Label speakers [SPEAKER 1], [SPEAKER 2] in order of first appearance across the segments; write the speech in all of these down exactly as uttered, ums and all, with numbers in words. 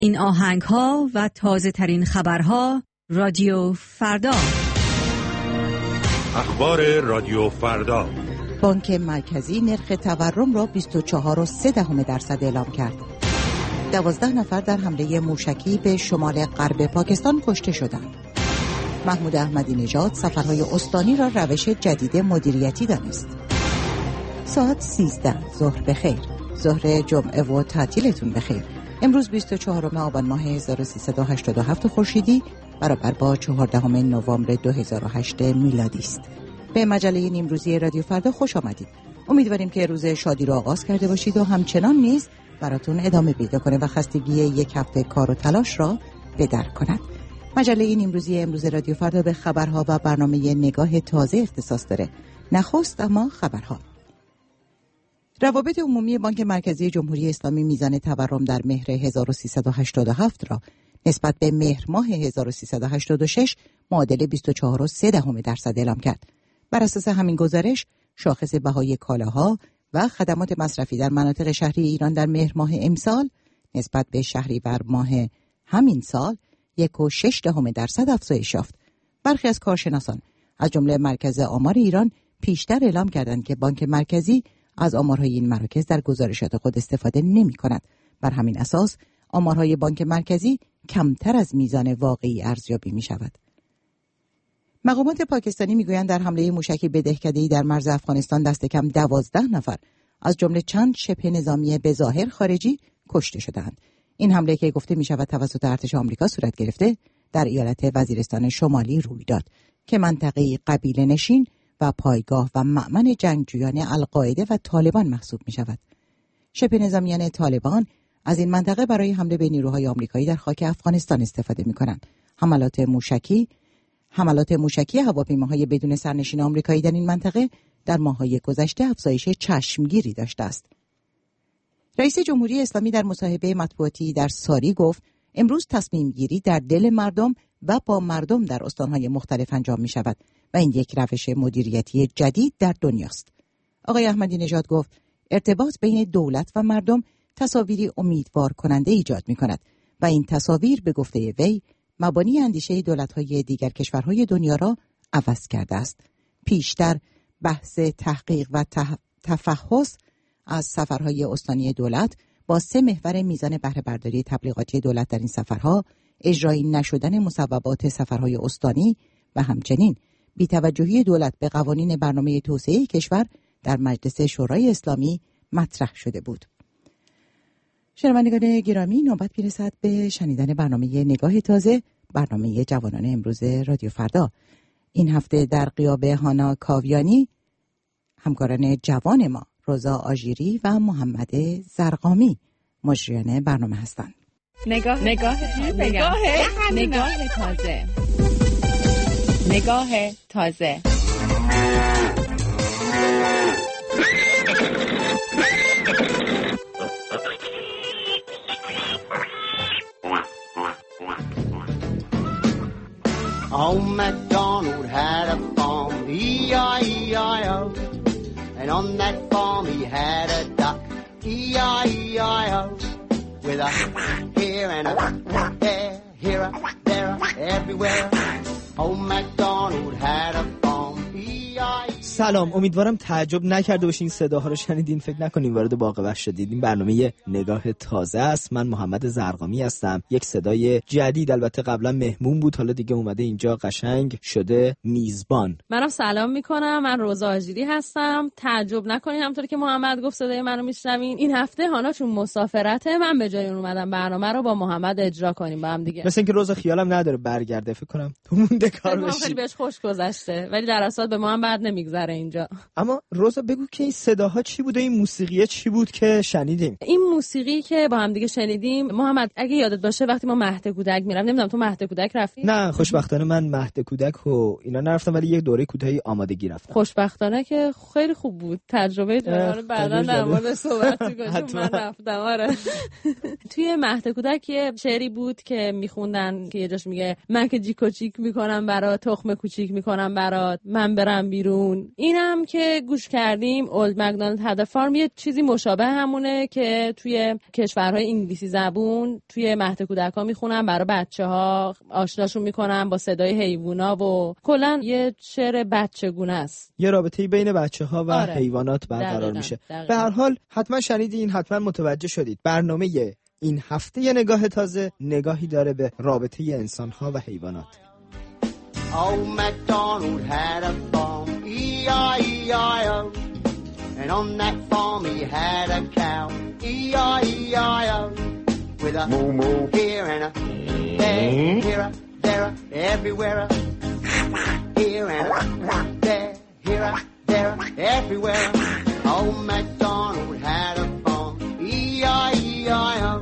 [SPEAKER 1] این آهنگ ها و تازه ترین خبرها رادیو فردا.
[SPEAKER 2] اخبار رادیو فردا.
[SPEAKER 3] بانک مرکزی نرخ تورم را بیست و چهار و سه دهم درصد اعلام کرد. دوازده نفر در حمله موشکی به شمال غرب پاکستان کشته شدند. محمود احمدی نژاد سفرهای استانی را روش جدید مدیریتی دانست. ساعت سیزده ظهر بخیر. ظهر جمعه و تعطیلتون بخیر. امروز بیست و چهارم آبان ماه هزار و سیصد و هشتاد و هفت خورشیدی برابر با چهاردهم نوامبر دو هزار و هشت میلادی است. به مجله نیمروزی رادیو فردا خوش آمدید. امیدواریم که روز شادی را آغاز کرده باشید و همچنان نیز براتون ادامه پیدا کنه و خستگی یک هفته کار و تلاش را به در کند. مجله نیمروزی امروز رادیو فردا به خبرها و برنامه نگاه تازه اختصاص داره. نخست اما خبرها. روابط عمومی بانک مرکزی جمهوری اسلامی میزان تورم در مهر هزار و سیصد و هشتاد و هفت را نسبت به مهر ماه هزار و سیصد و هشتاد و شش معادل بیست و چهار و سه دهم درصد اعلام کرد. بر اساس همین گزارش، شاخص بهای کالاها و خدمات مصرفی در مناطق شهری ایران در مهر ماه امسال نسبت به شهریور ماه همین سال یک و شش دهم درصد افزایش یافت. برخی از کارشناسان از جمله مرکز آمار ایران پیشتر اعلام کردند که بانک مرکزی از آمارهای این مراکز در گزارشات خود استفاده نمی کند. بر همین اساس آمارهای بانک مرکزی کمتر از میزان واقعی ارزیابی می شود. مقامات پاکستانی می گویند در حمله موشکی به دهکده‌ای در مرز افغانستان دست کم دوازده نفر از جمله چند شبه نظامی به ظاهر خارجی کشته شدند. این حمله که گفته می شود توسط ارتش آمریکا صورت گرفته در ایالت وزیرستان شمالی روی داد که منطقه قبیله نشین و پایگاه و مأمن جنگجویان القاعده و طالبان محسوب می شود. شبه نظامیان طالبان از این منطقه برای حمله به نیروهای آمریکایی در خاک افغانستان استفاده می کنند. حملات موشکی حملات موشکی هواپیماهای بدون سرنشین آمریکایی در این منطقه در ماه‌های گذشته افزایش چشمگیری داشته است. رئیس جمهوری اسلامی در مصاحبه مطبوعاتی در ساری گفت امروز تصمیم گیری در دل مردم و با مردم در استانهای مختلف انجام می شود و این یک روش مدیریتی جدید در دنیاست. آقای احمدی نژاد گفت ارتباط بین دولت و مردم تصاویری امیدوار کننده ایجاد می کند و این تصاویر به گفته وی مبانی اندیشه دولت‌های دیگر کشورهای دنیا را عوض کرده است. پیشتر بحث تحقیق و تفحص از سفرهای استانی دولت با سه محور میزان بهره برداری تبلیغاتی دولت در این سفرها، اجرایی نشدن مصوبات سفرهای استانی و همچنین بی‌توجهی دولت به قوانین برنامه توسعه کشور در مجلس شورای اسلامی مطرح شده بود. شنوندگان گرامی، نوبت میرسد به شنیدن برنامه نگاه تازه، برنامه جوانان امروز رادیو فردا. این هفته در غیاب هانا کاویانی، همکاران جوان ما روزا آژیری و محمد زرقامی مجریان برنامه هستند.
[SPEAKER 4] نگاه نگاه نگاه نگاه تازه نگاه تازه
[SPEAKER 5] Old MacDonald had a farm, E I E I O, and on that farm he had a duck, E I E I O, with a here and a there, here a there a everywhere. Old MacDonald had a farm, E I E I O.
[SPEAKER 6] سلام، امیدوارم تعجب نکرده باشین صداها رو شنیدین. فکر نکنین وارد باغ وحش شدید. این برنامه نگاه تازه است. من محمد زرقامی هستم. یک صدای جدید، البته قبلا مهمون بود، حالا دیگه اومده اینجا قشنگ شده میزبان.
[SPEAKER 4] منم سلام میکنم. من روزا آژیری هستم. تعجب نکنین همونطوری که محمد گفت صدای منو میشنوین. این هفته هانا چون مسافرته، من به جای اون اومدم برنامه رو با محمد اجرا کنیم با هم دیگه.
[SPEAKER 6] مثلا اینکه روزا خیالم نداره برگرده، فکر کنم تو مونده کار بشی.
[SPEAKER 4] خیلی بهش خوش گذشته، ولی در اصل به ما هم بعد نمیگذره اینجا.
[SPEAKER 6] اما روزا بگو که این صداها چی بوده، این موسیقی چی بود که شنیدیم؟
[SPEAKER 4] این موسیقی که با هم دیگه شنیدیم، محمد اگه یادت باشه وقتی ما مهد کودک میرم، نمیدونم تو مهد کودک رفتی؟
[SPEAKER 6] نه خوشبختانه من مهد کودک و اینا نرفتم، ولی یک دوره کوتاهی آمادگی رفتم.
[SPEAKER 4] خوشبختانه که خیلی خوب بود. تجربه جالب بعداً در مورد صحبت می‌کنیم. من رفتم آره. توی مهد کودک یه شعری بود که میخوندن که یه جاش میگه من که جیک و چیک میکنم برات، تخم کوچیک میکنم برات، من برم بیرون. اینم که گوش کردیم اولد مکدونالد هد فارم یه چیزی مشابه همونه که توی کشورهای انگلیسی زبون توی مهد کودک‌ها میخونن برای بچه‌ها، آشناشون میکنن با صدای حیوونا و کلا یه شعر بچگونه است.
[SPEAKER 6] یه رابطه‌ای بین بچه‌ها و
[SPEAKER 4] آره.
[SPEAKER 6] حیوانات برقرار
[SPEAKER 4] دقیقا.
[SPEAKER 6] میشه.
[SPEAKER 4] دقیقا.
[SPEAKER 6] به هر حال حتما شنیدین، حتما متوجه شدید. برنامه این هفته یه نگاه تازه نگاهی داره به رابطه انسان‌ها و حیوانات.
[SPEAKER 5] Old MacDonald had a farm, E I E I O. And on that farm he had a cow, E I E I O. With a moo moo here and a there, here a, there a, everywhere a. Here and a there, here a, there a, everywhere a. Old MacDonald had a farm, E I E I O.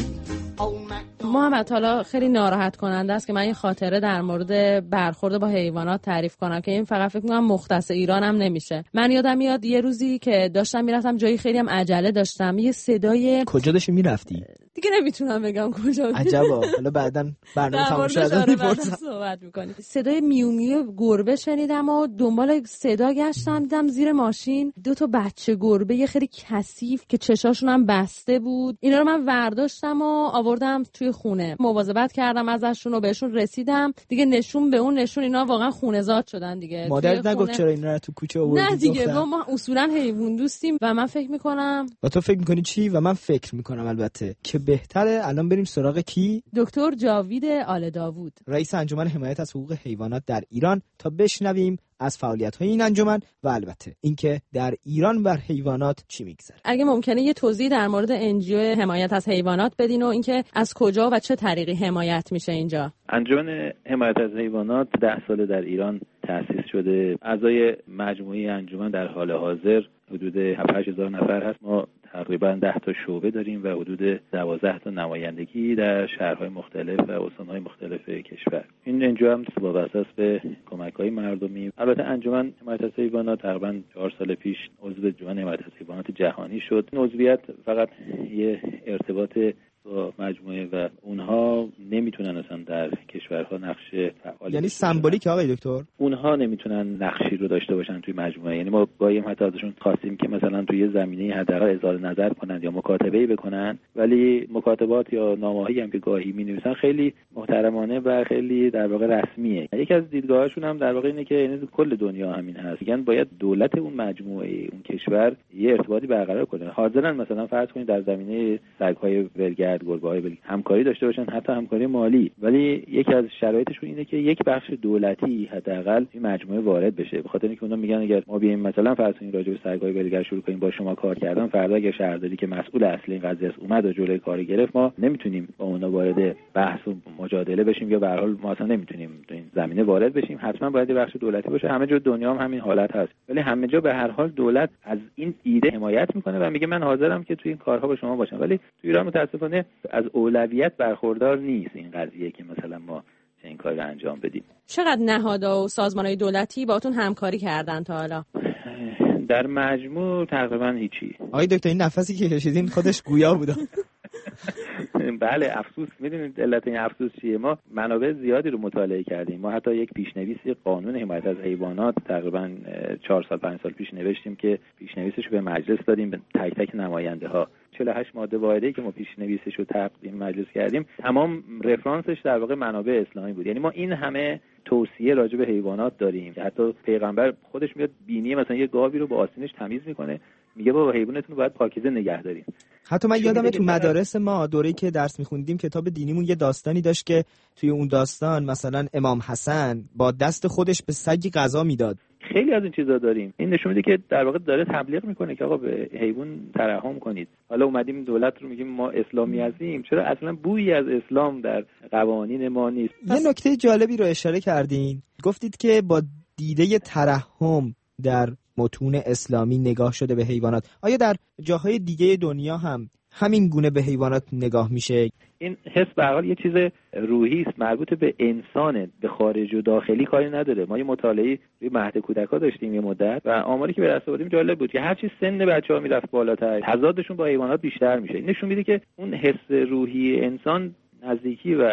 [SPEAKER 4] محمد حالا خیلی ناراحت کننده است که من این خاطره در مورد برخورد با حیوانات تعریف کنم که این فقط فکر می‌کنم مختص ایران هم نمیشه. من یادم میاد یه روزی که داشتم میرفتم جایی خیلی هم عجله داشتم، یه صدای
[SPEAKER 6] کجا داشتی میرفتی؟
[SPEAKER 4] دیگه نمیتونم بگم کجا.
[SPEAKER 6] عجبا، حالا بعداً برنامه تموم شده میپرسم.
[SPEAKER 4] صحبت می‌کنی. صدای میو میو گربه شنیدم و دنبال صدا گشتم، دیدم زیر ماشین دو تا بچه گربه یه خیلی کثیف که چشاشون هم بسته بود. اینا رو من برداشتم و آوردم توی خونه، مواظبت کردم ازشون و بهشون رسیدم دیگه، نشون به اون نشون اینا واقعا خونه‌زاد شدن دیگه.
[SPEAKER 6] مادرت نگفت چرا اینا رو تو کوچه آوردی؟
[SPEAKER 4] نه دیگه، ما اصولا حیوان دوستیم و من فکر میکنم.
[SPEAKER 6] و تو فکر میکنی چی؟ و من فکر میکنم البته که بهتره الان بریم سراغ کی؟
[SPEAKER 4] دکتر جاوید آل داوود،
[SPEAKER 6] رئیس انجمن حمایت از حقوق حیوانات در ایران، تا بشنویم از فعالیت‌های این انجمن و البته اینکه در ایران بر حیوانات چی میگذره.
[SPEAKER 4] اگه ممکنه یه توضیح در مورد انجیو حمایت از حیوانات بدین و اینکه از کجا و چه طریقی حمایت میشه اینجا.
[SPEAKER 7] انجمن حمایت از حیوانات ده ساله در ایران تأسیس شده. اعضای مجموعه انجمن در حال حاضر حدود هفت هشت هزار نفر هست. ما تقریبا ده تا شعبه داریم و حدود دوازده تا نمایندگی در شهرهای مختلف و استانهای مختلف کشور. این انجمن هم وابسته است به کمک‌های مردمی. البته انجمن حمایت از حیوانات تقریبا چهار سال پیش عضو انجمن حمایت از حیوانات جهانی شد. این عضویت فقط یه ارتباط با مجموعه و اونها نمیتونن اصلا در کشورها نقش فعالی،
[SPEAKER 6] یعنی سمبولیک آقای دکتر،
[SPEAKER 7] اونها نمیتونن نقشی رو داشته باشن توی مجموعه. یعنی ما گاهی حتی ازشون خواستیم که مثلا توی زمینه حداقل اظهار نظر کنن یا مکاتبه‌ای بکنن، ولی مکاتبات یا نامه‌هایی هم که گاهی می‌نویسن خیلی محترمانه و خیلی در واقع رسمیه. یکی از دیدگاهاشون هم در واقع اینه که یعنی کل دنیا همین هست، میگن باید دولت اون مجموعه اون کشور یه ارتباطی برقرار کنه. حاضرن مثلا فرض کنید در زمینه سگ‌های ولگرد، گربه‌های ولگرد همکاری داشته باشن، حتی همکاری مالی، ولی یکی از شرایطشون اینه که یک بخش دولتی حداقل این مجموعه وارد بشه. به خاطر اینکه اونا میگن اگر ما بیایم مثلا فرض کنید راجع به سگ‌های ولگرد شروع کنیم با شما کار کردن، فردا اگر شهرداری که مسئول اصلی این قضیه است اومد و جلوی کار گرفت، ما نمیتونیم با اونا وارد بحث و مجادله بشیم یا به هر حال ما اصلا نمیتونیم تو این زمینه وارد بشیم. حتما باید بخش دولتی باشه. همه جا دنیا هم همین حالت هست، ولی همه جا به هر حال دولت از این ایده حمایت میکنه و میگه من حاضرم که تو این کارها با شما باشم. ولی تو ایران متاسفانه از اولویت برخوردار نیست این قضیه که مثلا ما چه این کاری رو انجام بدیم.
[SPEAKER 4] چقدر نهادها و سازمان‌های دولتی باهاتون همکاری کردن تا حالا؟
[SPEAKER 7] در مجموع تقریبا هیچی.
[SPEAKER 6] آقای دکتر این نفسی که کشیدین خودش گویا بود.
[SPEAKER 7] بله افسوس. میدونید علت این افسوس چیه؟ ما منابع زیادی رو مطالعه کردیم. ما حتی یک پیشنویسی قانون حمایت از حیوانات تقریبا چهار سال پنج سال پیش نوشتیم که پیشنویسش رو به مجلس دادیم، به تک تک نماینده ها. چهل و هشت ماده واحده‌ای که ما پیشنویسش رو تقدیم مجلس کردیم تمام رفرانسش در واقع منابع اسلامی بود. یعنی ما این همه توصیه راجع به حیوانات داریم که حتی پیغمبر خودش میاد بینی مثلا یه گاوی رو با آستینش تمیز میکنه، میگه بابا حیوانتون رو باید پاکیزه نگه دارین.
[SPEAKER 6] حتی من یادمه تو مدارس ما دوره‌ای که درس میخوندیم کتاب دینیمون یه داستانی داشت که توی اون داستان مثلا امام حسن با دست خودش به سگی غذا میداد.
[SPEAKER 7] خیلی از این چیزا داریم. این نشون میده که در واقع داره تبلیغ میکنه که آقا به حیوان ترحم کنید. حالا اومدیم دولت رو میگیم ما اسلامی هستیم، چرا اصلا بویی از اسلام در قوانین ما نیست؟
[SPEAKER 6] یه نکته جالبی رو اشاره کردین، گفتید که با دیده ترحم در متون اسلامی نگاه شده به حیوانات. آیا در جاهای دیگه دنیا هم همین گونه به حیوانات نگاه میشه؟
[SPEAKER 7] این حس به هر حال یه چیز روحی است، مربوط به انسانه، به خارج و داخلی کاری نداره. ما یه مطالعه روی مهد کودک‌ها داشتیم یه مدت و آماری که به دست آوردیم جالب بود که هر چی سن بچه‌ها میرفت بالاتر تضادشون با حیوانات بیشتر میشه. این نشون میده که اون حس روحی انسان نزدیکی و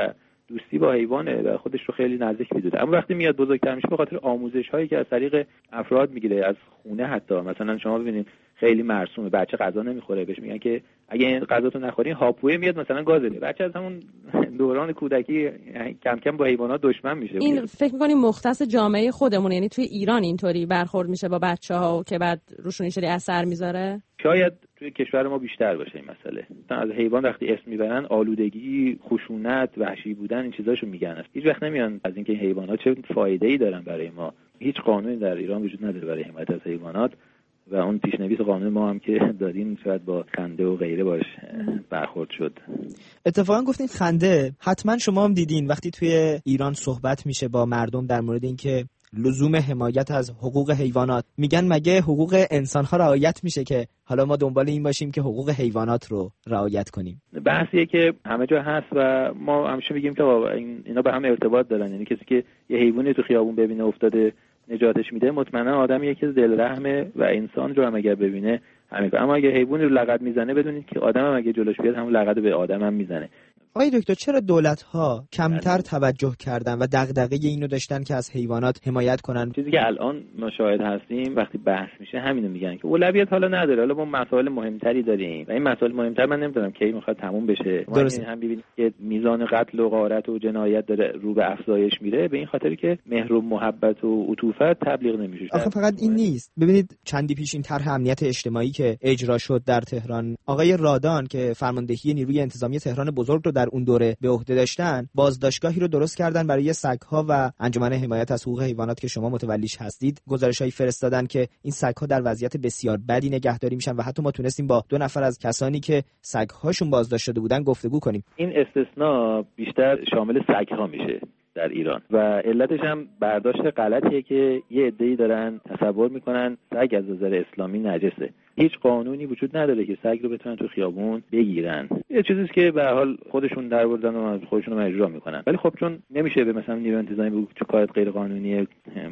[SPEAKER 7] دوستی با حیوانه و خودش رو خیلی نزدیک میدونه. اما وقتی میاد بزرگتر میشه به خاطر آموزش هایی که از طریق افراد میگیره، از خونه حتی، مثلا شما ببینید خیلی مرسومه، بچه غذا نمیخوره، بهش میگن که اگه این غذا تو نخوری هاپوئه میاد مثلا گاز بده. بچه از همون دوران کودکی کم کم با حیوانات دشمن میشه.
[SPEAKER 4] این فکر می‌کنی مختص جامعه خودمون، یعنی توی ایران اینطوری برخورد میشه با بچه‌ها که بعد روشون اینطوری اثر میذاره؟
[SPEAKER 7] شاید توی کشور ما بیشتر باشه این مسئله. از حیوان وقتی اسم میبرن آلودگی، خشونت، وحشی بودن، این چیزاشو میگن. هیچ وقت نمیان از اینکه حیوانات چه فایده‌ای دارن برای ما. هیچ قانونی در ایران وجود نداره برای حمایت از حیوانات و اون پیشنویس قانون ما هم که دادیم شاید با خنده و غیره باش برخورد شد.
[SPEAKER 6] اتفاقا گفتین خنده، حتما شما هم دیدین وقتی توی ایران صحبت میشه با مردم در مورد اینکه لزوم حمایت از حقوق حیوانات، میگن مگه حقوق انسان‌ها رعایت میشه که حالا ما دنبال این باشیم که حقوق حیوانات رو رعایت کنیم؟
[SPEAKER 7] بحثیه که همه جا هست و ما همیشه میگیم که اینا به هم ارتباط دارن. یعنی کسی که یه حیوانی تو خیابون ببینه افتاده نجاتش میده، مطمئنا آدمیه که دل رحمه و انسان رو هم اگر ببینه همین. اما اگه حیوانی رو لغت میزنه بدونید که آدم هم اگه جلوش بیاد همون لغت به آدم هم میزنه.
[SPEAKER 6] آقای دکتر، چرا دولت‌ها کمتر توجه کردن و دغدغه اینو داشتن که از حیوانات حمایت کنن؟
[SPEAKER 7] چیزی که الان ما شاهد هستیم وقتی بحث میشه همینو میگن که اولویت حالا نداره، حالا ما مسائل مهمتری داریم و این مسائل مهمتر من نمیدونم کی میخواد تموم بشه. ما هم ببینیم که میزان قتل و غارت و جنایت داره رو به افزایش میره به این خاطری که مهر و محبت و عطوفت تبلیغ نمیشه.
[SPEAKER 6] آخه فقط این نیست. ببینید چندی پیش این طرح امنیت اجتماعی که اجرا شد در تهران، آقای رادان که فرماندهی نیروی انتظامی تهران بزرگ رو در اون دوره به عهده داشتن، بازداشتگاهی رو درست کردن برای سگ‌ها و انجمن حمایت از حقوق حیوانات که شما متولیش هستید. گزارش‌هایی فرستادن که این سگ‌ها در وضعیت بسیار بدی نگهداری میشن و حتی ما تونستیم با دو نفر از کسانی که سگ‌هاشون بازداشت شده بودن گفتگو کنیم.
[SPEAKER 7] این استثناء بیشتر شامل سگ‌ها میشه در ایران و علتش هم برداشت غلطیه که یه عده‌ای دارن تصور میکنن سگ از نظر اسلامی نجسه. هیچ قانونی وجود نداره که سگ رو بتونن تو خیابون بگیرن. یه چیزیه که به هر حال خودشون درآوردن و خودشون رو اجرا میکنن. ولی خب چون نمیشه به مثلا نیروی انتظامی بگو چه کارت غیر قانونیه،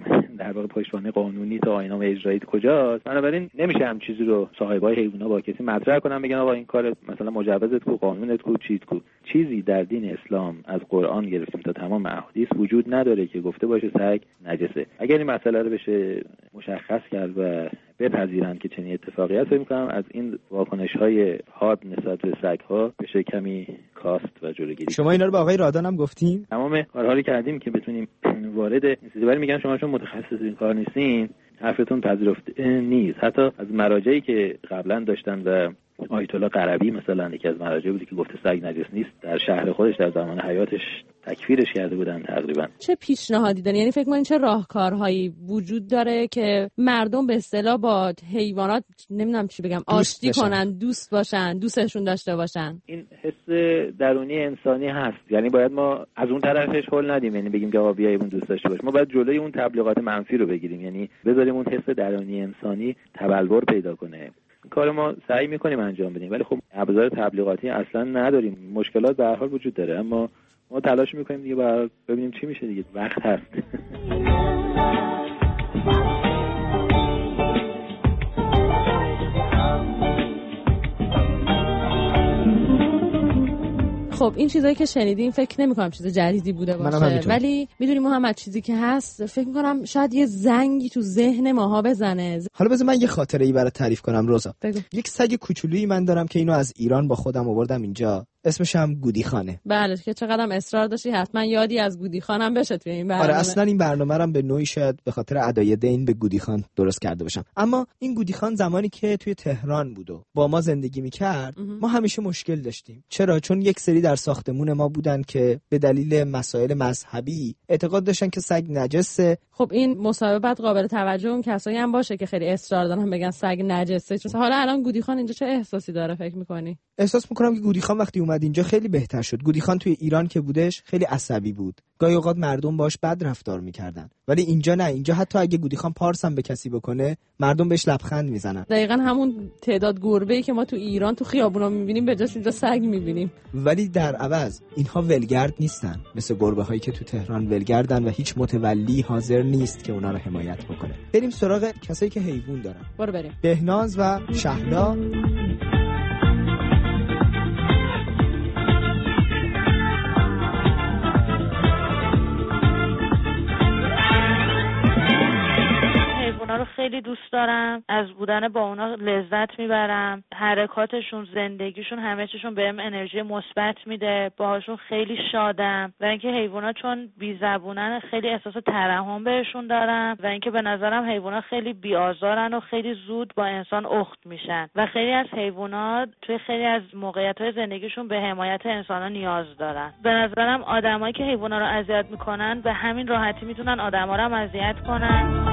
[SPEAKER 7] در واقع پشتوانه قانونی تا آیین‌نامه اجرایی کجاست، بنابراین نمیشه هم چیزی رو صاحبای حیونا با کسی مطرح کنن بگن آقا این کار مثلا مجوزت کو، قانونت کو، چیت کو. چیزی در دین اسلام از قرآن گرفتیم تا تمام احادیث وجود نداره که گفته باشه سگ نجسه. اگر این مسئله رو بشه مشخص کرد و بپذیرند که چنین اتفاقی هست، فکر می‌کنم از این واکنش‌های حاد نسبت به سگ‌ها بشه کمی کاست و جلوگیری.
[SPEAKER 6] شما اینا رو با آقای رادان هم گفتین؟
[SPEAKER 7] تمام کارها رو کردیم که بتونیم وارد این چیزی، ولی میگن شما چون متخصص این کار نیستین حرفتون پذیرفته نیست. حتی از مراجعی که قبلا داشتن و آیت الله قربی مثلا یکی از مراجع بودی که گفته سگ نجس نیست، در شهر خودش در زمان حیاتش تکفیرش کرده بودن تقریبا.
[SPEAKER 4] چه پیشنهادی دارین؟ یعنی فکر کنین چه راهکارهایی وجود داره که مردم به اصطلاح با حیوانات نمیدونم چی بگم آشتی کنن، دوست باشن، دوستشون داشته باشن؟
[SPEAKER 7] این حس درونی انسانی هست، یعنی باید ما از اون طرفش هول ندیم، یعنی بگیم که آقا بیا ایمون دوست داشته باش. ما باید جلوی اون تبلیغات منفی رو بگیریم، یعنی بذاریم اون حس درونی انسانی تبلور پیدا کنه. کار ما سعی میکنیم انجام بدیم، ولی خب ابزار تبلیغاتی اصلا نداریم. مشکلات به هر حال وجود داره، اما ما تلاش میکنیم دیگه برای ببینیم چی میشه دیگه. وقت هست.
[SPEAKER 4] خب این چیزایی که شنیدیم فکر نمی‌کنم چیز جدیدی بوده باشه، ولی میدونی محمد چیزی که هست فکر می‌کنم شاید یه زنگی تو ذهن ماها بزنه.
[SPEAKER 6] حالا بذار من یه خاطره‌ای برات تعریف کنم روزا.
[SPEAKER 4] بگو.
[SPEAKER 6] یک سگ کوچولویی من دارم که اینو از ایران با خودم آوردم اینجا. اسمش هم گودی خانه.
[SPEAKER 4] بله که چقدرم اصرار داشتی حتما یادی از گودی خانم بشه توی این برنامه.
[SPEAKER 6] آره اصلا این برنامه رو به نوعی شاید به خاطر ادای دین به گودی خان درست کرده باشم. اما این گودی خان زمانی که توی تهران بود و با ما زندگی میکرد ما همیشه مشکل داشتیم. چرا؟ چون یک سری در ساختمون ما بودن که به دلیل مسائل مذهبی اعتقاد داشتن که سگ نجسه.
[SPEAKER 4] خب این مصاحبت قابل توجه اون کسایی هم باشه که خیلی اصرار دارن بگن سگ نجسه. چون حالا الان گودی خان اینجا چه احساسی داره فکر می‌کنی؟
[SPEAKER 6] احساس می‌کنم که گودی خان وقتی اومد اینجا خیلی بهتر شد. گودی خان توی ایران که بودش خیلی عصبی بود. گاهی اوقات مردم باش بد رفتار می‌کردن. ولی اینجا نه، اینجا حتی اگه گودی خان پارس هم به کسی بکنه مردم بهش لبخند میزنن.
[SPEAKER 4] دقیقاً همون تعداد گربه‌ای که ما تو ایران تو خیابونا می‌بینیم به جاش اینجا سگ می‌بینیم.
[SPEAKER 6] ولی در عوض اینها ولگرد نیستن، مثل گربه‌هایی که تو تهران ولگردن و هیچ متولی حاضر نیست که اونا رو حمایت بکنه. بریم سراغ کسایی که حیوان دارن.
[SPEAKER 4] برو بریم.
[SPEAKER 6] بهناز و شهلا.
[SPEAKER 8] خیلی دوست دارم، از بودن با اونا لذت میبرم، حرکاتشون، زندگیشون، همه چیشون بهم انرژی مثبت میده، باهاشون خیلی شادم. و اینکه حیوانات چون بی‌زبونن خیلی احساس ترحم بهشون دارم و اینکه به نظرم حیوانات خیلی بی‌آزارن و خیلی زود با انسان اخت میشن و خیلی از حیوانات توی خیلی از موقعیت‌های زندگیشون به حمایت انسان‌ها نیاز دارن. به نظرم آدمایی که حیونا رو اذیت میکنن به همین راحتی میتونن آدما رو هم اذیت کنن.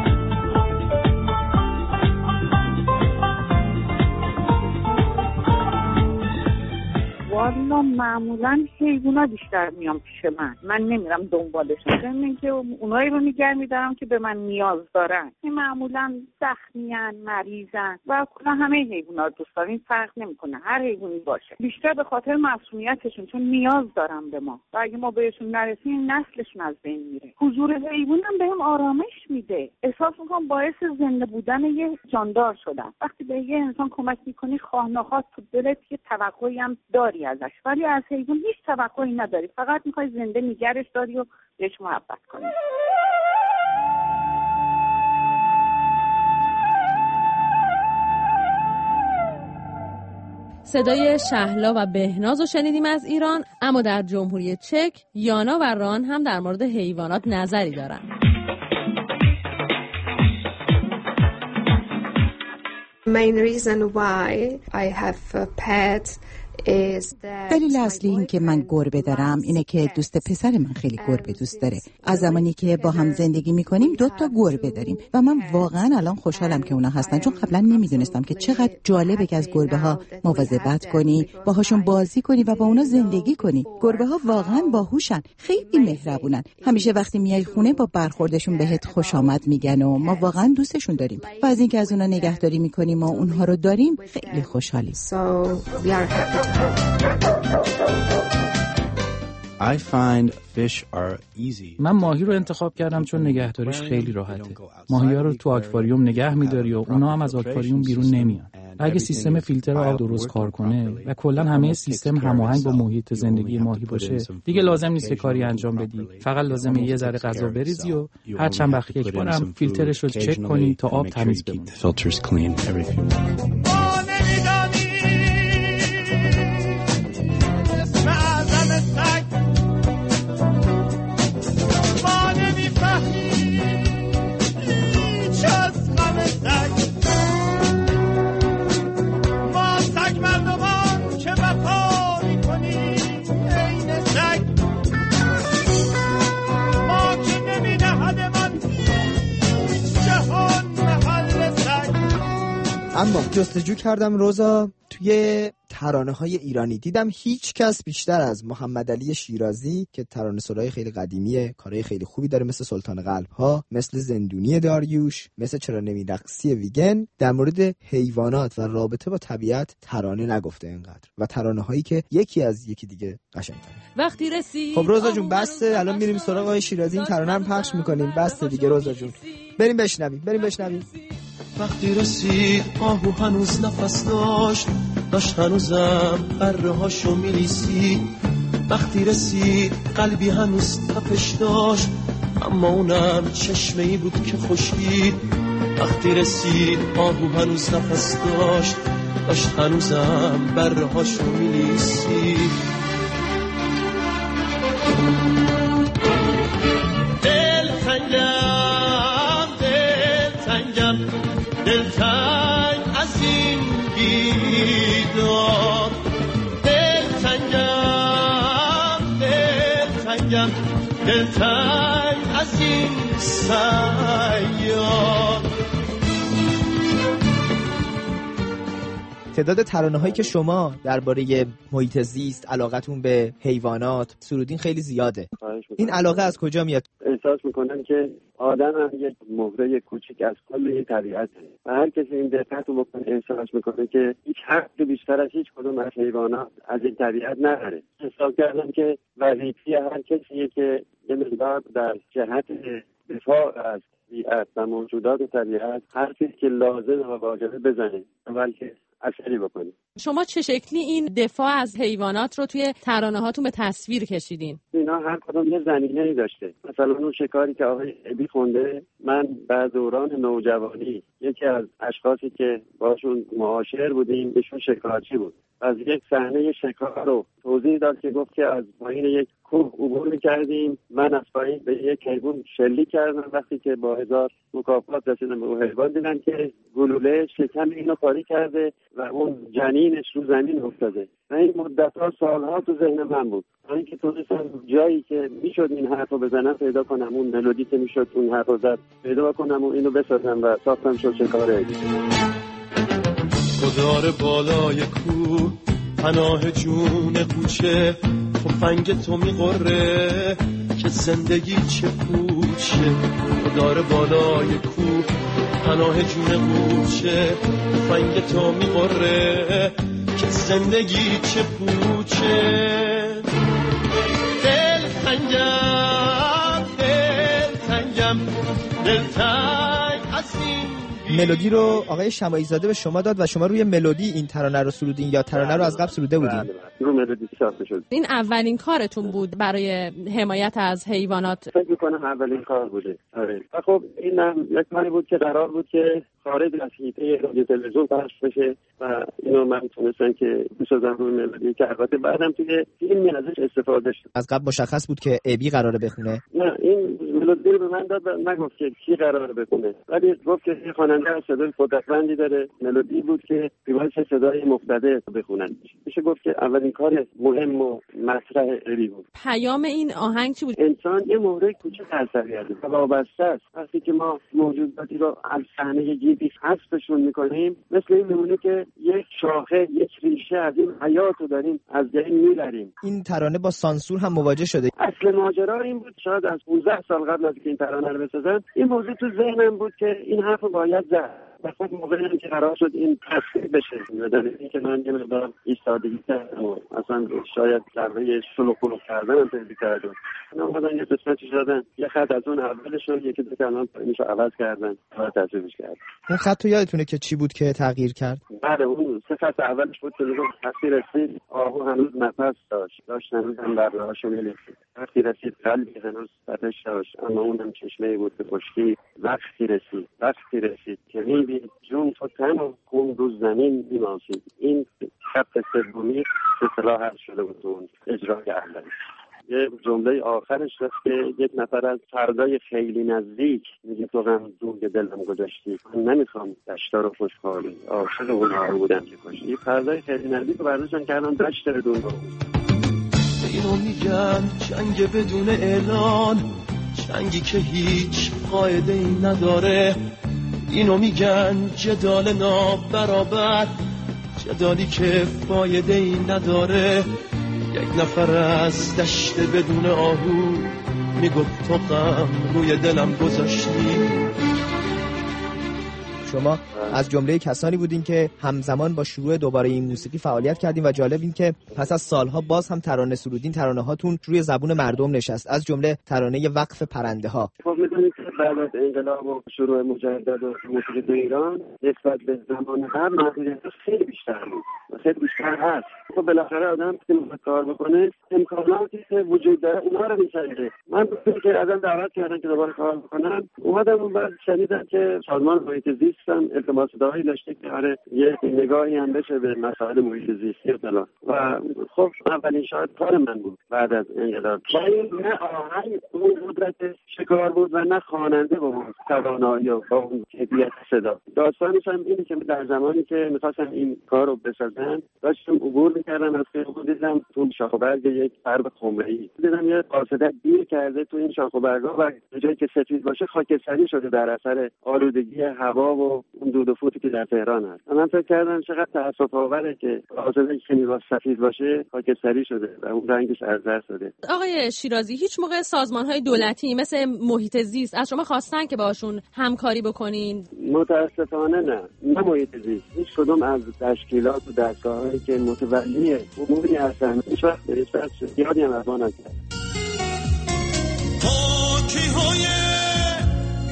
[SPEAKER 9] والا معمولا حیونا بیشتر میام پیش من، من نمیرم دنبالشون، چون اینکه اونایی رو نگه میدارم که به من نیاز دارن. این معمولا زخمیان، مریضن و کلا همه حیونا رو دوست دارم، این فرق نمیکنه هر حیوانی باشه، بیشتر به خاطر معصومیتشون، چون نیاز دارم به ما و اگه ما بهشون نرسیم نسلشون از بین میره. حضور حیوان هم بهم آرامش میده، احساس میکنم باعث زنده بودن یه جاندار شدم. وقتی به یه انسان کمک میکنی خواه نخواه تو دلت یه توقعی هم داری ازش، ولی از حیوان هیچ توقعی نداری، فقط میخوای زنده نگرش داری و بهش محبت کنی.
[SPEAKER 4] صدای شهلا و بهناز رو شنیدیم از ایران، اما در جمهوری چک یانا و ران هم در مورد حیوانات نظری دارن.
[SPEAKER 10] Main reason why I have a pet
[SPEAKER 3] دلیل اصلی این که من گربه دارم اینه که دوست پسر من خیلی گربه دوست داره. از زمانی که با هم زندگی میکنیم دو تا گربه داریم و من واقعا الان خوشحالم که اونا هستن، چون قبلا نمیدونستم که چقدر جالبه که از گربه ها مواظبت کنی، باهاشون بازی کنی و با اونا زندگی کنی. گربه ها واقعا باهوشن، خیلی مهربونن. همیشه وقتی میای خونه با برخوردشون بهت خوش آمد میگن و ما واقعا دوستشون داریم و از اینکه از اونا نگهداری میکنیم و اونها رو داریم خیلی خوشحالیم.
[SPEAKER 11] I find fish are easy.
[SPEAKER 12] من ماهی رو انتخاب کردم چون نگهداریش خیلی راحته. ماهی‌ها رو تو آکواریوم نگه می‌داری و اونا هم از آکواریوم بیرون نمیان. اگه سیستم فیلتر آب درست کار کنه و کلا همه سیستم هماهنگ با محیط زندگی ماهی باشه، دیگه لازم نیست که کاری انجام بدی. فقط لازمه یه ذره غذا بریزی و هر چند وقت یک بارم فیلترش رو چک کنی تا آب تمیز بمونه.
[SPEAKER 6] اما جستجو کردم روزا توی ترانه های ایرانی، دیدم هیچ کس بیشتر از محمد علی شیرازی که ترانه سرای خیلی قدیمیه، کارهای خیلی خوبی داره، مثل سلطان قلب ها، مثل زندونی داریوش، مثل چرا نمیرقصی ویگن، در مورد حیوانات و رابطه با طبیعت ترانه نگفته اینقدر و ترانه هایی که یکی از یکی دیگه قشنگ‌تره.
[SPEAKER 4] وقتی رسید
[SPEAKER 6] خب روزا جون بسته، الان میریم سراغ آقای شیرازی، این ترانه هم پخش میکنیم، بسته دیگه روزا جون، بریم بشنویم بریم بشنویم.
[SPEAKER 13] وقتی رسید آهو هنوز نفس داشت، داشت هنوزم بره هاشو میلیسید. وقتی رسید قلبی هنوز تپش داشت، اما اونم چشمه ای بود که خشکید. وقتی رسید آهو هنوز نفس داشت، داشت هنوزم بره هاشو میلیسید. دل تنگم دل تنگم دلتنگ از این بیدار، دلتنگم دلتنگم دلتنگ از این سیار.
[SPEAKER 6] تعداد ترانه هایی که شما درباره محیط زیست، علاقتون به حیوانات سرودین خیلی زیاده. این علاقه از کجا میاد؟
[SPEAKER 14] احساس میکنم که آدم هم یک مهره کوچیک از کل طبیعته و هر کسی این دقت رو بکنه احساس میکنه که هیچ حق بیشتر از هیچ کدوم از حیوانات از این طبیعت نداره. حساب کردم که وظیفه هر کسیه که یه مقدار در جهت دفاع از طبیعت و موجودات طبیعت حرفی که لازم و واجبه بزنیم بلکه اثری بکنیم.
[SPEAKER 4] شما چه شکلی این دفاع از حیوانات رو توی ترانه هاتون به تصویر کشیدین؟
[SPEAKER 14] اینا هر کدوم یه زمینه‌ای داشته. مثلا اون شکاری که آقای ابی خونده، من در دوران نوجوانی یکی از اشخاصی که باشون معاشر بودیم ایشون شکارچی بود. از یک صحنه شکار رو توضیح داد که گفت که از پایین یک کوه عبور می‌کردیم، من از پایین به یک حیوان شلیک کردم. وقتی که با هزار مکافات رسیدم به اون حیوان دیدم که گلوله شکم اینو کاری کرده و اون جنینش رو زمین افتاده. و این مدت‌ها سالها تو ذهن من بود. من که تونستم جایی که میشد این حرفو بزنم پیدا کنم، اون ملودی که میشد اون حرفو زد پیدا کنم و اینو بسازم و ساختم شد شکاره.
[SPEAKER 13] گذار بالای کوه پناه جون کوچه، تفنگ تو میقره که زندگی چه پوچه. گذار بالای کوه پناه جون کوچه، تفنگ تو میقره که زندگی چه پوچه. دل تنگم دل تنگم دل تنگ از این.
[SPEAKER 6] ملودی رو آقای شماعی زاده به شما داد و شما روی ملودی این ترانه رو سرودین یا ترانه رو از قبل سروده بودین؟
[SPEAKER 14] رو ملودی ساخته شد.
[SPEAKER 4] این اولین کارتون بود برای حمایت از حیوانات؟
[SPEAKER 14] فکر می‌کنم اولین کار بوده. آره. و خب این هم یک کاری بود که قرار بود که خارج از حیطه رادیو تلویزیون پخش بشه و اینو من تونستم که بسازم روی ملودی که البته بعدم توی فیلمی ازش استفاده شد.
[SPEAKER 6] از قبل مشخص بود که ابی قراره بخونه؟
[SPEAKER 14] نه، این ملودی رو به من داد و نگفت که کی قراره بخونه. ولی گفت که خواننده صدای قدرتمندی داره. ملودی بود که بی‌واسه چه صدای مبتدی بخونن. میشه گفت که اولین کار مهم و مطرح ابی بود.
[SPEAKER 4] پیام این آهنگ چی بود؟
[SPEAKER 14] انسان یه مهره کوچیک از طبیعت و وابسته است. وقتی که ما موجوداتی رو از صحنه جیبی حذفشون میکنیم، مثل این میمونه که یک شاخه، یک ریشه از این حیات رو داریم از بین میبریم.
[SPEAKER 6] این ترانه با سانسور هم مواجه شده.
[SPEAKER 14] اصل ماجرا این بود، شاید از پانزده سال قبل از که این ترانه رو بسازن این موضوع تو ذهنم بود که این حرف رو باید زد. و خب موقعی که قرار شد این تصویر بشه بدون اینکه من یه مقدار ایستادگی کردم و اصلا شاید ضربه شلوغ پلوغ کردن هم پیدا کردم. اینا اومدن یه قسمتی شدن، یه خط از اون اولش رو یکی دو کلمه اینشو عوض کردن و تصویرش کردن.
[SPEAKER 6] اون خط رو یادتونه که چی بود که تغییر کرد؟
[SPEAKER 14] بله، اون سه خط اولش بود که میگفت وقتی رسید آهو هنوز نفس داشت داشت هنوز هم برهاشو میلیسید. وقتی رسید قلبی هنوز تپش داشت اما اونم چشمه‌ای بود به خشکی. وقتی رسید وقتی رسید که میبید جون تو تن و خون رو زمین میماسید. این خط سومی اصطلاح حل شده بود اون اجرای اولی. یه جمله آخرش هست که یک نفر از فردای خیلی نزدیک میگه تو غم دوگ دلم گذاشتی، من نمیخوام دشتا رو خوشحالی عاشق اونها رو بودم که کشتی. فردای خیلی نزدیک رو برداشتن کردن دشت دون رو.
[SPEAKER 13] اینو میگن جنگ بدون اعلان، جنگی که هیچ قاعده ای نداره. اینو میگن جدال نابرابر، جدالی که فایده ای نداره. یک نفر از دشت بدون آهو میگفت تو غم روی دلم گذاشتی.
[SPEAKER 6] شما از جمله کسانی بودین که همزمان با شروع دوباره این موسیقی فعالیت کردین و جالب این که پس از سالها باز هم ترانه سرودین. ترانه هاتون روی زبون مردم نشست، از جمله ترانه وقف پرنده ها.
[SPEAKER 14] خب میدونید که بعد از انقلاب و شروع مجدد و موسیقی در ایران نسبت به زمان قبل محدودیت خیلی بیشتر بود و خیلی بیشتر هست. خب بالاخره آدم که میخواد کار بکنه امکاناتی که وجود داره اونها رو می‌سنجه. من وقتی که ازم دعوت کردن که دوباره کار بکنم اومدم اون بعد شنیدم که سازمان محیط زیست هم التماس دعایی داشته که آره یه نگاهی هم بشه به مسائل محیط زیستی اطلاع و خب اولین شاید کار من بود بعد از انقلاب. و این نه آهنگ اون قدرت شکار بود و نه خواننده با اون توانایی و با اون کیفیت صدا. داستانش هم اینه که در زمانی که می‌خواستم این کار رو بسازن داشتم عبور می‌کردم از خیابون، دیدم تو شاخ و برگ یک سرب خمره‌ای، دیدم یه قاصده گیر کرده تو این شاخ و برگا و جایی که سفید باشه خاکستری شده در اثر آلودگی هوا و اون دود و فوتی که در تهران هست. من فکر کردم چقدر تأسف آوره که قاصده که می‌خواد سفید باشه خاکستری شده و اون رنگش از دست داده.
[SPEAKER 4] آقای شیرازی، هیچ موقع سازمان‌های دولتی مثل محیط زیست از شما خواستن که باشون همکاری بکنین؟
[SPEAKER 14] متاسفانه نه. نه محیط زیست، هیچ کدوم از تشکیلات و دستگاه‌هایی که متولی اموری هستن هیچ وقت به هیچ یادی هم از ما نکرد.
[SPEAKER 13] پاکی‌های دنیا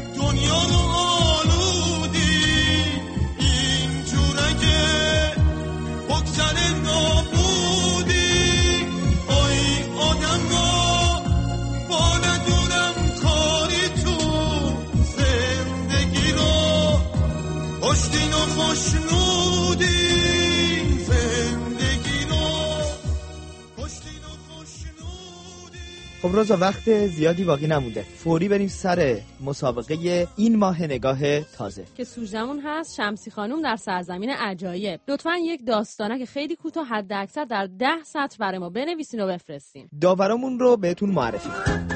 [SPEAKER 6] خب روزا وقت زیادی باقی نمونده، فوری بریم سر مسابقه این ماه نگاه تازه
[SPEAKER 4] که سوژمون هست شمسی خانم در سرزمین عجایب. لطفاً یک داستانه که خیلی کوتاه حد اکثر در ده سطر برای ما بنویسین و بفرستین.
[SPEAKER 6] داورامون رو بهتون معرفی کنم.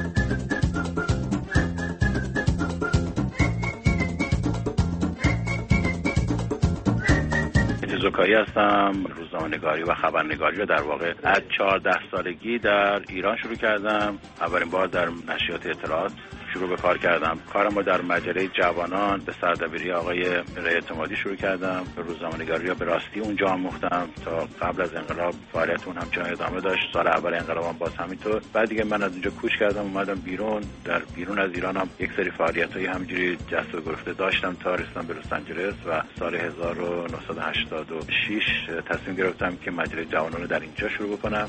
[SPEAKER 7] زکایی هستم. روزنامه‌نگاری و خبرنگاری رو در واقع از چهارده سالگی در ایران شروع کردم. اولین بار در نشریات اطلاعات شروع به کار کردم. کارم رو در مجله جوانان به سردبیری آقای رای اعتمادی شروع کردم. روزنامه‌نگاری رو به راستی اونجا آموختم تا قبل از انقلاب فعالیتون همچنان ادامه داشت. سال اول انقلابم باز همینطور. بعد دیگه من از اونجا کوچ کردم اومدم بیرون. در بیرون از ایران هم یک سری فعالیت‌های همینجوری جست و گریخته داشتم تا رسیدم به لس آنجلس و سال هزار و نهصد و هشتاد و شش تصمیم گرفتم که مجله جوانان رو در اینجا شروع بکنم.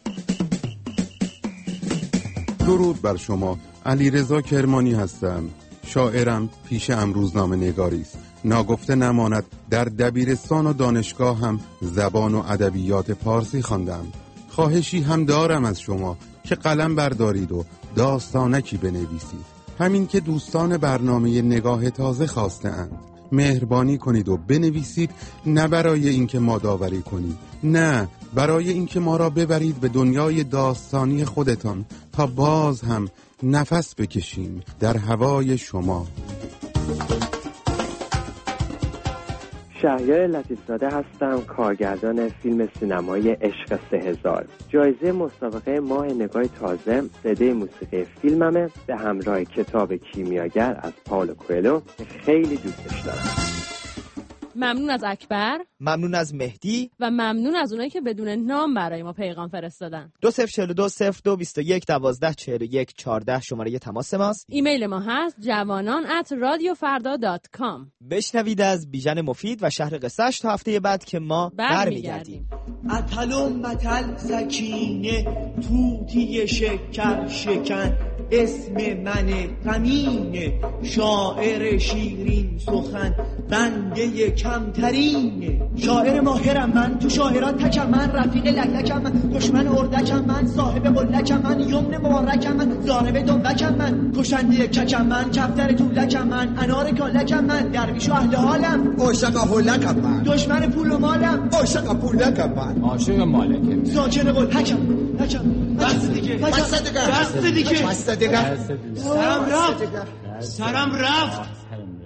[SPEAKER 15] درود بر شما. علیرضا کرمانی هستم. شاعرم، پیش امروزنامه نگاری است. ناگفته نماند در دبیرستان و دانشگاه هم زبان و ادبیات پارسی خواندم. خواهشی هم دارم از شما که قلم بردارید و داستانکی بنویسید، همین که دوستان برنامه نگاه تازه خواسته اند. مهربانی کنید و بنویسید، نه برای اینکه ما داوری کنید، نه برای اینکه ما را ببرید به دنیای داستانی خودتان تا باز هم نفس بکشیم در هوای شما.
[SPEAKER 16] شهریار لطیف‌زاده هستم، کارگردان فیلم سینمایی عشق سه هزار. جایزه مسابقه ماه نگاه تازه صدای موسیقی فیلممه به همراه کتاب کیمیاگر از پائولو کوئلو که خیلی دوستش دارم.
[SPEAKER 4] ممنون از اکبر،
[SPEAKER 6] ممنون از مهدی
[SPEAKER 4] و ممنون از اونایی که بدون نام برای ما پیغام فرستادن.
[SPEAKER 6] دو صفر چهل و دو صفر دو بیست و یک دوازده چهل و یک چهارده شماره تماس ماست.
[SPEAKER 4] ایمیل ما هست جوانان ات رادیو فردا دات کام.
[SPEAKER 6] بشنوید از بیژن مفید و شهر قصه‌اش تا هفته بعد که ما برمیگردیم.
[SPEAKER 17] اتل و متل سکینه توتی شکر شکن، اسم من غمینه شاعر شیرین سخن، بنده کمترینه. شاعر ماهرم من، تو شاعران تکم من، رفیق لکلکم من، دشمن اردکم من، صاحب قلکم من، یمن مبارکم من، ضارب دنبکم من، کشنده ککم من، کفتر طولکم من، انار کالکم من، درویش و اهل حالم، عاشق هولکم من، دشمن پول و مالم، عاشق پولکم من،
[SPEAKER 12] عاشق مالکم،
[SPEAKER 17] ساکن قلکم لکم. بس دیگه بس دیگه بس دیگه بس دیگه سرم رفت سرم رفت.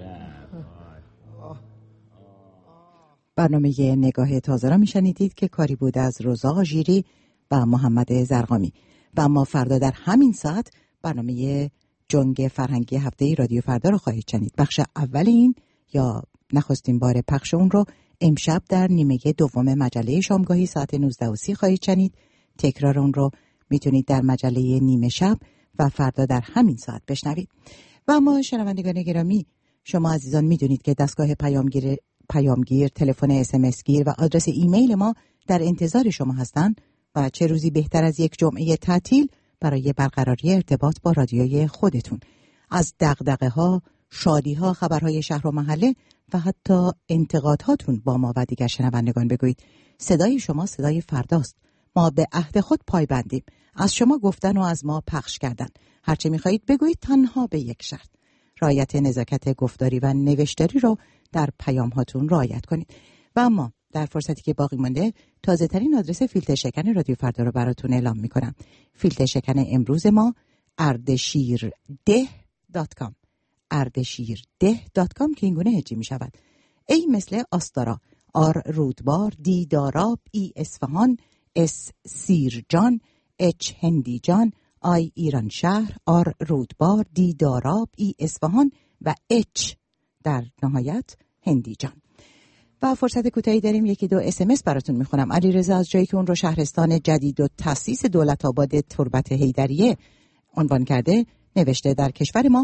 [SPEAKER 3] برنامه نگاه تازه را میشنیدید که کاری بود از رضا ژیری و محمد زرقامی. و اما فردا در همین ساعت برنامه جنگ فرهنگی هفته رادیو فردا را خواهید شنید. بخش اول این یا نخستین بار پخش اون رو امشب در نیمه دوم مجله شامگاهی ساعت نوزده و سی خواهید شنید. تکرار اون رو میتونید در مجله نیمه شب و فردا در همین ساعت بشنوید. و اما شنوندگان گرامی، شما عزیزان میدونید که دستگاه پیامگیر پیامگیر، تلفن اس ام اس گیر و آدرس ایمیل ما در انتظار شما هستند و چه روزی بهتر از یک جمعه تعطیل برای برقراری ارتباط با رادیوی خودتون. از دغدغه ها، شادی ها، خبرهای شهر و محله و حتی انتقادهاتون با ما و دیگر شنوندگان بگویید. صدای شما صدای فرداست. ما به عهد خود پایبندیم. از شما گفتن و از ما پخش کردن. هرچه میخواهید بگویید، تنها به یک شرط: رعایت نزاکت گفتاری و نوشتاری رو در پیام هاتون رعایت کنید. و اما در فرصتی که باقی مونده، تازه ترین آدرس فیلتر شکن رادیو فردا رو براتون اعلام میکنم. فیلتر شکن امروز ما اردشیرده دات کام اردشیرده دات کام که اینگونه هجی میشود: ای مثل آستارا، آر رودبار، دی داراب، ای اصفهان، اس سیرجان، اچ هندیجان، آی ایران شهر، آر رودبار، دی داراب، ای اصفهان و اچ در نهایت هندیجان. و فرصت کوتاهی داریم، یکی دو اس ام اس براتون میخونم. علیرضا از جایی که اون رو شهرستان جدید و تأسیس دولت آباد تربت حیدریه عنوان کرده نوشته: در کشور ما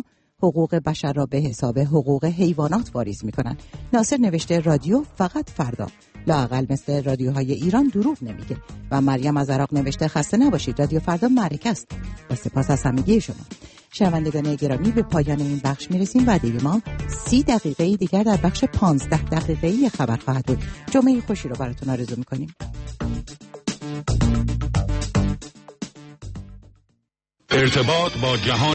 [SPEAKER 3] حقوق بشر را به حساب حقوق حیوانات واریز میکنن. ناصر نوشته رادیو فقط فردا، لااقل مثل رادیوهای ایران دروغ نمیگه. و مریم از عراق نوشته خسته نباشید، رادیو فردا معرکه است. با سپاس از همگی شما. شنوندگان گرامی، به پایان این بخش میرسیم. وعده ما سی دقیقه دیگر در بخش پانزده دقیقه‌ای خبر خواهد بود. جمعه خوشی رو براتون آرزو میکنیم.
[SPEAKER 2] ارتباط با جهان